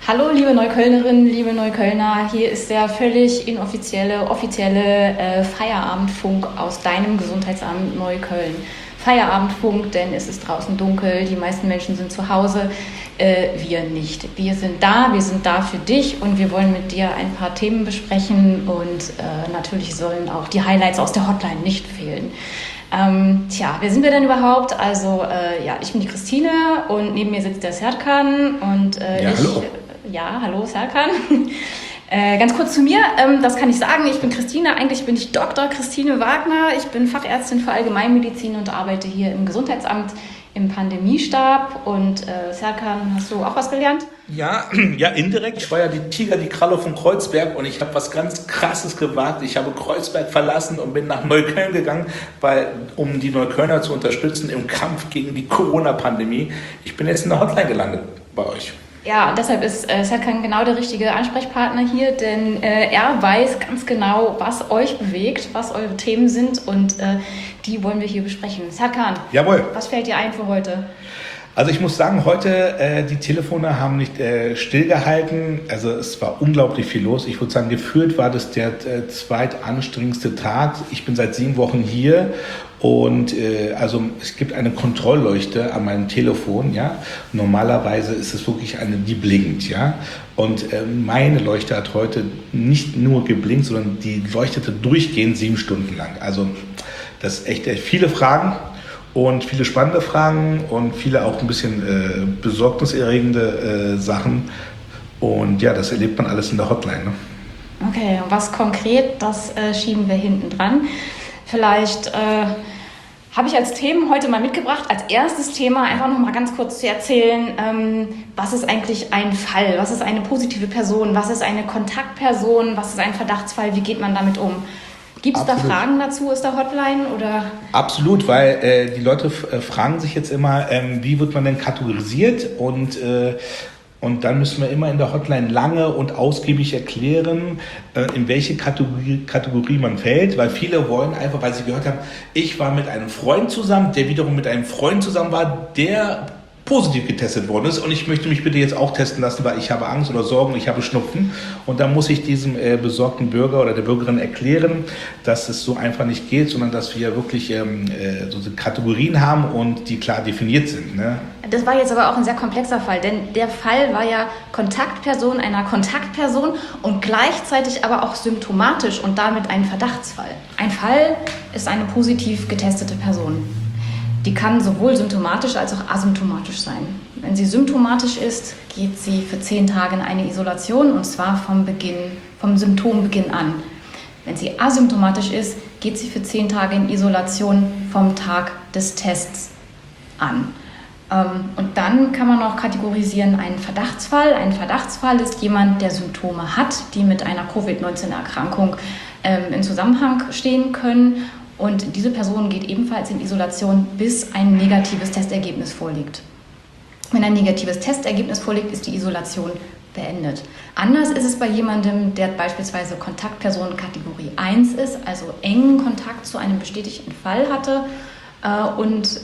Hallo liebe Neuköllnerinnen, liebe Neuköllner, hier ist der völlig offizielle Feierabendfunk aus deinem Gesundheitsamt Neukölln. Feierabendfunk, denn es ist draußen dunkel, die meisten Menschen sind zu Hause, wir nicht. Wir sind da für dich und wir wollen mit dir ein paar Themen besprechen und natürlich sollen auch die Highlights aus der Hotline nicht fehlen. Wer sind wir denn überhaupt? Also, ich bin die Christine und neben mir sitzt der Serkan und hallo. Hallo Serkan. Ganz kurz zu mir, das kann ich sagen, ich bin Christine, eigentlich bin ich Dr. Christine Wagner, ich bin Fachärztin für Allgemeinmedizin und arbeite hier im Gesundheitsamt im Pandemiestab und Serkan, hast du auch was gelernt? Ja, indirekt. Ich war ja die Kralle von Kreuzberg und ich habe was ganz Krasses gewagt. Ich habe Kreuzberg verlassen und bin nach Neukölln gegangen, um die Neuköllner zu unterstützen im Kampf gegen die Corona-Pandemie. Ich bin jetzt in der Hotline gelandet bei euch. Ja, deshalb ist Serkan genau der richtige Ansprechpartner hier, denn er weiß ganz genau, was euch bewegt, was eure Themen sind und die wollen wir hier besprechen. Serkan, Jawohl. Was fällt dir ein für heute? Also ich muss sagen, heute die Telefone haben nicht stillgehalten. Also es war unglaublich viel los. Ich würde sagen, gefühlt war das der zweitanstrengendste Tag. Ich bin seit 7 Wochen hier und also es gibt eine Kontrollleuchte an meinem Telefon. Ja, normalerweise ist es wirklich die blinkt. Ja, und meine Leuchte hat heute nicht nur geblinkt, sondern die leuchtete durchgehend 7 Stunden lang. Also das ist echt viele Fragen. Und viele spannende Fragen und viele auch ein bisschen besorgniserregende Sachen. Und ja, das erlebt man alles in der Hotline. Ne? Okay, und was konkret, das schieben wir hinten dran. Vielleicht habe ich als Themen heute mal mitgebracht, als erstes Thema einfach noch mal ganz kurz zu erzählen, was ist eigentlich ein Fall, was ist eine positive Person, was ist eine Kontaktperson, was ist ein Verdachtsfall, wie geht man damit um? Gibt es da Fragen dazu aus der Hotline? Oder? Absolut, weil die Leute fragen sich jetzt immer, wie wird man denn kategorisiert? Und dann müssen wir immer in der Hotline lange und ausgiebig erklären, in welche Kategorie man fällt, weil viele wollen einfach, weil sie gehört haben, ich war mit einem Freund zusammen, der wiederum mit einem Freund zusammen war, der positiv getestet worden ist und ich möchte mich bitte jetzt auch testen lassen, weil ich habe Angst oder Sorgen, ich habe Schnupfen und dann muss ich diesem besorgten Bürger oder der Bürgerin erklären, dass es so einfach nicht geht, sondern dass wir wirklich so Kategorien haben und die klar definiert sind. Ne? Das war jetzt aber auch ein sehr komplexer Fall, denn der Fall war ja Kontaktperson einer Kontaktperson und gleichzeitig aber auch symptomatisch und damit ein Verdachtsfall. Ein Fall ist eine positiv getestete Person. Die kann sowohl symptomatisch als auch asymptomatisch sein. Wenn sie symptomatisch ist, geht sie für 10 Tage in eine Isolation und zwar vom Symptombeginn an. Wenn sie asymptomatisch ist, geht sie für 10 Tage in Isolation vom Tag des Tests an. Und dann kann man auch kategorisieren einen Verdachtsfall. Ein Verdachtsfall ist jemand, der Symptome hat, die mit einer Covid-19-Erkrankung in Zusammenhang stehen können. Und diese Person geht ebenfalls in Isolation, bis ein negatives Testergebnis vorliegt. Wenn ein negatives Testergebnis vorliegt, ist die Isolation beendet. Anders ist es bei jemandem, der beispielsweise Kontaktperson Kategorie 1 ist, also engen Kontakt zu einem bestätigten Fall hatte und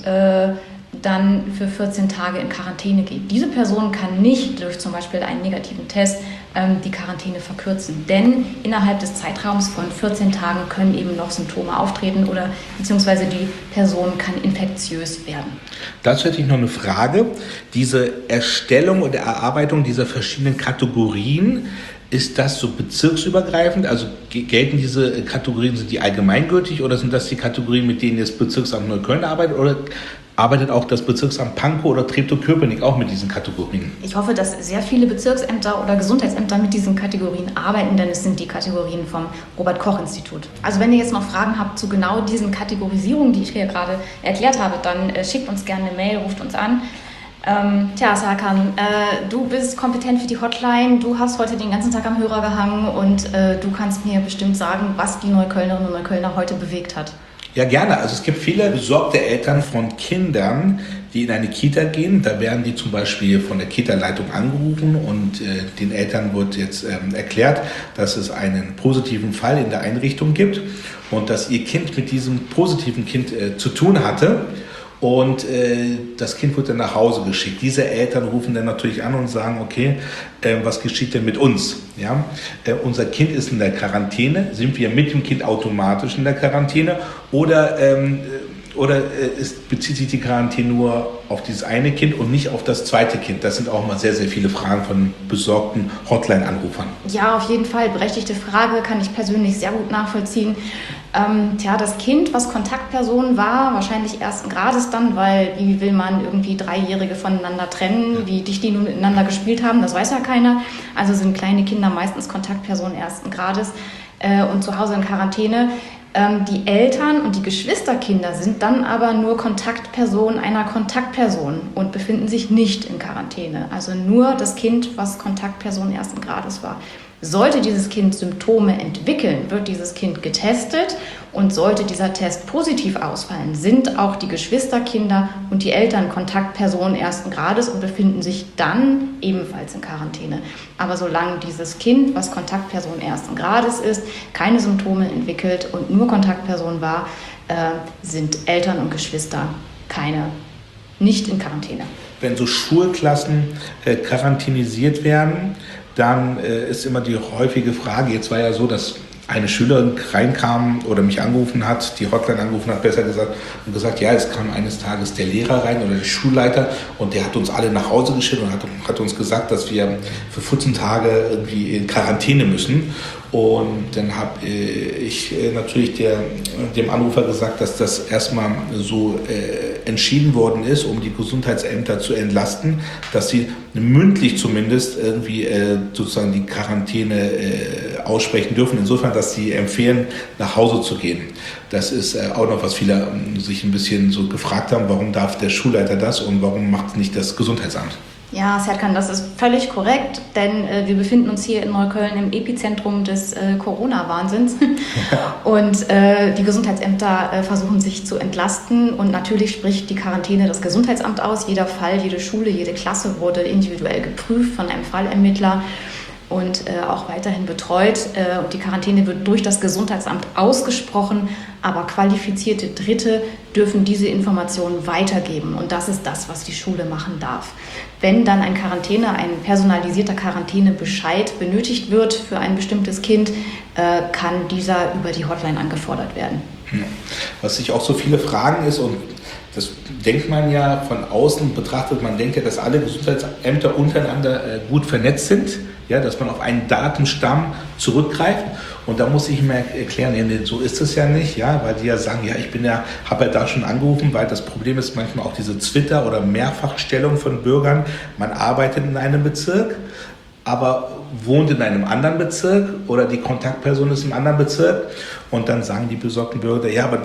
dann für 14 Tage in Quarantäne geht. Diese Person kann nicht durch zum Beispiel einen negativen Test die Quarantäne verkürzen, denn innerhalb des Zeitraums von 14 Tagen können eben noch Symptome auftreten oder beziehungsweise die Person kann infektiös werden. Dazu hätte ich noch eine Frage. Diese Erstellung oder Erarbeitung dieser verschiedenen Kategorien, ist das so bezirksübergreifend? Also gelten diese Kategorien, sind die allgemeingültig oder sind das die Kategorien, mit denen das Bezirksamt Neukölln arbeitet oder arbeitet auch das Bezirksamt Pankow oder Treptow-Köpenick auch mit diesen Kategorien? Ich hoffe, dass sehr viele Bezirksämter oder Gesundheitsämter mit diesen Kategorien arbeiten, denn es sind die Kategorien vom Robert-Koch-Institut. Also wenn ihr jetzt noch Fragen habt zu genau diesen Kategorisierungen, die ich hier gerade erklärt habe, dann schickt uns gerne eine Mail, ruft uns an. Serkan, du bist kompetent für die Hotline, du hast heute den ganzen Tag am Hörer gehangen und du kannst mir bestimmt sagen, was die Neuköllnerinnen und Neuköllner heute bewegt hat. Ja, gerne. Also es gibt viele besorgte Eltern von Kindern, die in eine Kita gehen. Da werden die zum Beispiel von der Kita-Leitung angerufen und den Eltern wird jetzt erklärt, dass es einen positiven Fall in der Einrichtung gibt und dass ihr Kind mit diesem positiven Kind zu tun hatte. und das Kind wird dann nach Hause geschickt. Diese Eltern rufen dann natürlich an und sagen, okay, was geschieht denn mit uns? Ja? Unser Kind ist in der Quarantäne, sind wir mit dem Kind automatisch in der Quarantäne oder bezieht sich die Quarantäne nur auf dieses eine Kind und nicht auf das zweite Kind? Das sind auch mal sehr, sehr viele Fragen von besorgten Hotline-Anrufern. Ja, auf jeden Fall. Berechtigte Frage, kann ich persönlich sehr gut nachvollziehen. Das Kind, was Kontaktperson war, wahrscheinlich ersten Grades dann, weil wie will man irgendwie Dreijährige voneinander trennen, wie dicht die nun miteinander gespielt haben, das weiß ja keiner. Also sind kleine Kinder meistens Kontaktpersonen ersten Grades und zu Hause in Quarantäne. Die Eltern und die Geschwisterkinder sind dann aber nur Kontaktpersonen einer Kontaktperson und befinden sich nicht in Quarantäne. Also nur das Kind, was Kontaktperson ersten Grades war. Sollte dieses Kind Symptome entwickeln, wird dieses Kind getestet und sollte dieser Test positiv ausfallen, sind auch die Geschwisterkinder und die Eltern Kontaktpersonen ersten Grades und befinden sich dann ebenfalls in Quarantäne. Aber solange dieses Kind, was Kontaktperson ersten Grades ist, keine Symptome entwickelt und nur Kontaktperson war, sind Eltern und Geschwister nicht in Quarantäne. Wenn so Schulklassen quarantänisiert werden, dann ist immer die häufige Frage, jetzt war ja so, dass eine Schülerin reinkam oder mich angerufen hat, die Hotline angerufen hat, besser gesagt, und gesagt, ja, es kam eines Tages der Lehrer rein oder der Schulleiter und der hat uns alle nach Hause geschickt und hat uns gesagt, dass wir für 14 Tage irgendwie in Quarantäne müssen. Und dann habe ich natürlich dem Anrufer gesagt, dass das erstmal so entschieden worden ist, um die Gesundheitsämter zu entlasten, dass sie mündlich zumindest irgendwie sozusagen die Quarantäne aussprechen dürfen. Insofern, dass sie empfehlen, nach Hause zu gehen. Das ist auch noch, was viele sich ein bisschen so gefragt haben, warum darf der Schulleiter das und warum macht es nicht das Gesundheitsamt? Ja, Serkan, das ist völlig korrekt, denn wir befinden uns hier in Neukölln im Epizentrum des Corona-Wahnsinns und die Gesundheitsämter versuchen sich zu entlasten und natürlich spricht die Quarantäne das Gesundheitsamt aus. Jeder Fall, jede Schule, jede Klasse wurde individuell geprüft von einem Fallermittler und auch weiterhin betreut. Und die Quarantäne wird durch das Gesundheitsamt ausgesprochen, aber qualifizierte Dritte dürfen diese Informationen weitergeben. Und das ist das, was die Schule machen darf. Wenn dann ein personalisierter Quarantänebescheid benötigt wird für ein bestimmtes Kind, kann dieser über die Hotline angefordert werden. Was sich auch so viele fragen ist, und das denkt man ja von außen betrachtet, man denkt ja, dass alle Gesundheitsämter untereinander gut vernetzt sind, ja, dass man auf einen Datenstamm zurückgreift. Und da muss ich mir erklären, so ist es ja nicht, ja, weil die ja sagen, ja, habe ja da schon angerufen, weil das Problem ist manchmal auch diese Twitter- oder Mehrfachstellung von Bürgern. Man arbeitet in einem Bezirk, aber wohnt in einem anderen Bezirk oder die Kontaktperson ist im anderen Bezirk und dann sagen die besorgten Bürger, ja, aber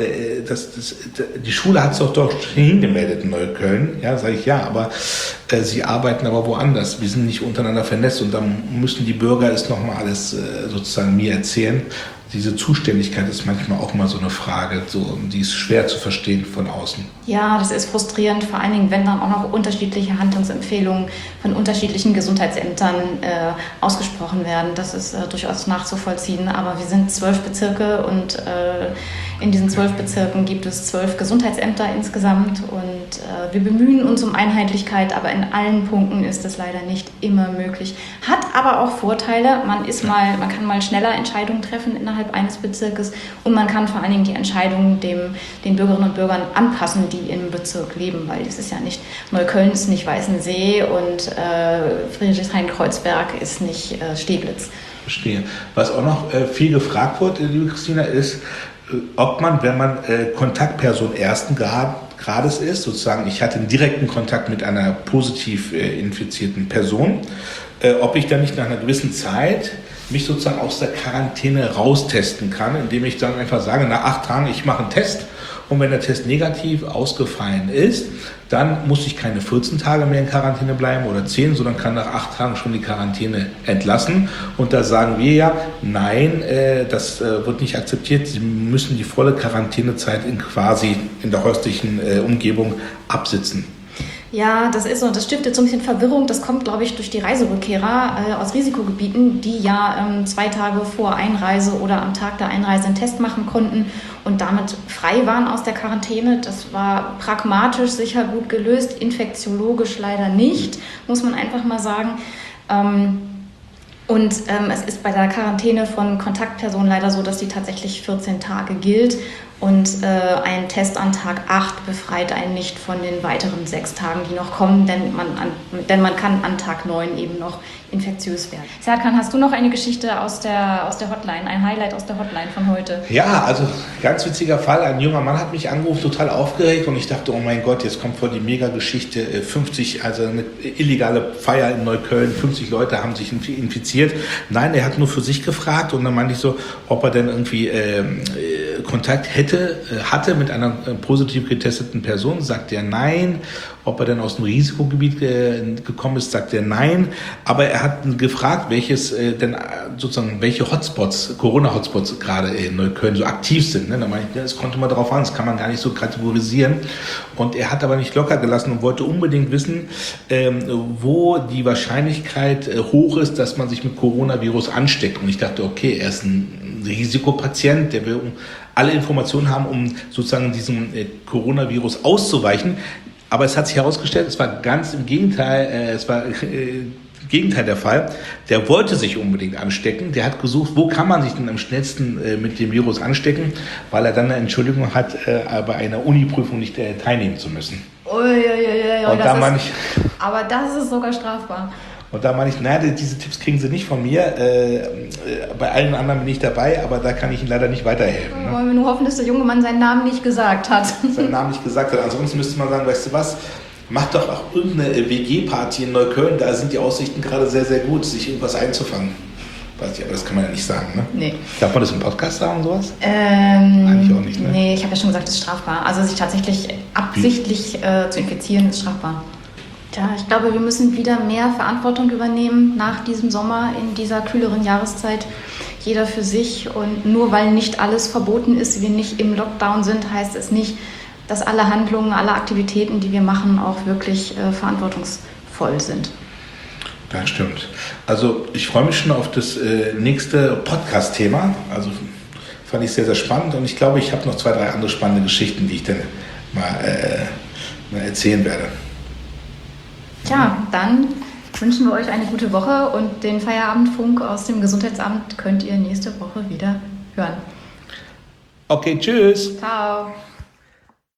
die Schule hat es doch hingemeldet in Neukölln. Ja, sage ich, ja, aber sie arbeiten aber woanders. Wir sind nicht untereinander vernetzt und dann müssen die Bürger es nochmal alles sozusagen mir erzählen. Diese Zuständigkeit ist manchmal auch mal so eine Frage, die ist schwer zu verstehen von außen. Ja, das ist frustrierend, vor allen Dingen, wenn dann auch noch unterschiedliche Handlungsempfehlungen von unterschiedlichen Gesundheitsämtern ausgesprochen werden. Das ist durchaus nachzuvollziehen, aber wir sind 12 Bezirke und in diesen 12 Bezirken gibt es 12 Gesundheitsämter insgesamt und wir bemühen uns um Einheitlichkeit, aber in allen Punkten ist das leider nicht immer möglich. Hat aber auch Vorteile, man kann mal schneller Entscheidungen treffen innerhalb eines Bezirkes und man kann vor allen Dingen die Entscheidungen den Bürgerinnen und Bürgern anpassen, die im Bezirk leben, weil es ist ja nicht, Neukölln ist nicht Weißensee und Friedrichshain-Kreuzberg ist nicht Steglitz. Verstehe. Was auch noch viel gefragt wird, liebe Christina, ist, ob man, wenn man Kontaktperson ersten Grades ist, sozusagen, ich hatte einen direkten Kontakt mit einer positiv infizierten Person, ob ich dann nicht nach einer gewissen Zeit mich sozusagen aus der Quarantäne raustesten kann, indem ich dann einfach sage, nach 8 Tagen, ich mache einen Test und wenn der Test negativ ausgefallen ist, dann muss ich keine 14 Tage mehr in Quarantäne bleiben oder 10, sondern kann nach 8 Tagen schon die Quarantäne entlassen. Und da sagen wir ja, nein, das wird nicht akzeptiert. Sie müssen die volle Quarantänezeit quasi in der häuslichen Umgebung absitzen. Ja, das ist so. Das stiftet so ein bisschen Verwirrung. Das kommt, glaube ich, durch die Reiserückkehrer aus Risikogebieten, die ja 2 Tage vor Einreise oder am Tag der Einreise einen Test machen konnten und damit frei waren aus der Quarantäne. Das war pragmatisch sicher gut gelöst, infektiologisch leider nicht, muss man einfach mal sagen. Und es ist bei der Quarantäne von Kontaktpersonen leider so, dass die tatsächlich 14 Tage gilt. Und ein Test an Tag 8 befreit einen nicht von den weiteren 6 Tagen, die noch kommen, denn man kann an Tag 9 eben noch infektiös werden. Serkan, hast du noch eine Geschichte aus der Hotline, ein Highlight aus der Hotline von heute? Ja, also ganz witziger Fall. Ein junger Mann hat mich angerufen, total aufgeregt und ich dachte, oh mein Gott, jetzt kommt voll die Mega-Geschichte. 50, also eine illegale Feier in Neukölln, 50 Leute haben sich infiziert. Nein, er hat nur für sich gefragt und dann meinte ich so, ob er denn irgendwie Kontakt hatte mit einer positiv getesteten Person, sagt er nein. Ob er denn aus dem Risikogebiet gekommen ist, sagt er nein. Aber er hat gefragt, welche Hotspots, Corona-Hotspots gerade in Neukölln so aktiv sind. Da meine ich, das konnte man darauf an, das kann man gar nicht so kategorisieren. Und er hat aber nicht locker gelassen und wollte unbedingt wissen, wo die Wahrscheinlichkeit hoch ist, dass man sich mit Coronavirus ansteckt. Und ich dachte, okay, er ist ein Risikopatient, der will alle Informationen haben, um sozusagen diesem Coronavirus auszuweichen. Aber es hat sich herausgestellt, es war ganz im Gegenteil, Gegenteil der Fall. Der wollte sich unbedingt anstecken. Der hat gesucht, wo kann man sich denn am schnellsten mit dem Virus anstecken, weil er dann eine Entschuldigung hat, bei einer Uniprüfung nicht teilnehmen zu müssen. Aber das ist sogar strafbar. Und da meine ich, diese Tipps kriegen Sie nicht von mir. Bei allen anderen bin ich dabei, aber da kann ich Ihnen leider nicht weiterhelfen. Ne? Wollen wir nur hoffen, dass der junge Mann seinen Namen nicht gesagt hat. Ansonsten müsste man sagen, weißt du was, mach doch auch irgendeine WG-Party in Neukölln. Da sind die Aussichten gerade sehr, sehr gut, sich irgendwas einzufangen. Weiß ich, aber das kann man ja nicht sagen, ne? Nee. Darf man das im Podcast sagen, sowas? Eigentlich auch nicht, ne? Nee, ich habe ja schon gesagt, es ist strafbar. Also sich tatsächlich absichtlich zu infizieren, ist strafbar. Tja, ich glaube, wir müssen wieder mehr Verantwortung übernehmen nach diesem Sommer, in dieser kühleren Jahreszeit. Jeder für sich. Und nur weil nicht alles verboten ist, wir nicht im Lockdown sind, heißt es nicht, dass alle Handlungen, alle Aktivitäten, die wir machen, auch wirklich verantwortungsvoll sind. Das stimmt. Also ich freue mich schon auf das nächste Podcast-Thema. Also fand ich sehr, sehr spannend. Und ich glaube, ich habe noch 2, 3 andere spannende Geschichten, die ich dann mal erzählen werde. Tja, dann wünschen wir euch eine gute Woche und den Feierabendfunk aus dem Gesundheitsamt könnt ihr nächste Woche wieder hören. Okay, tschüss. Ciao.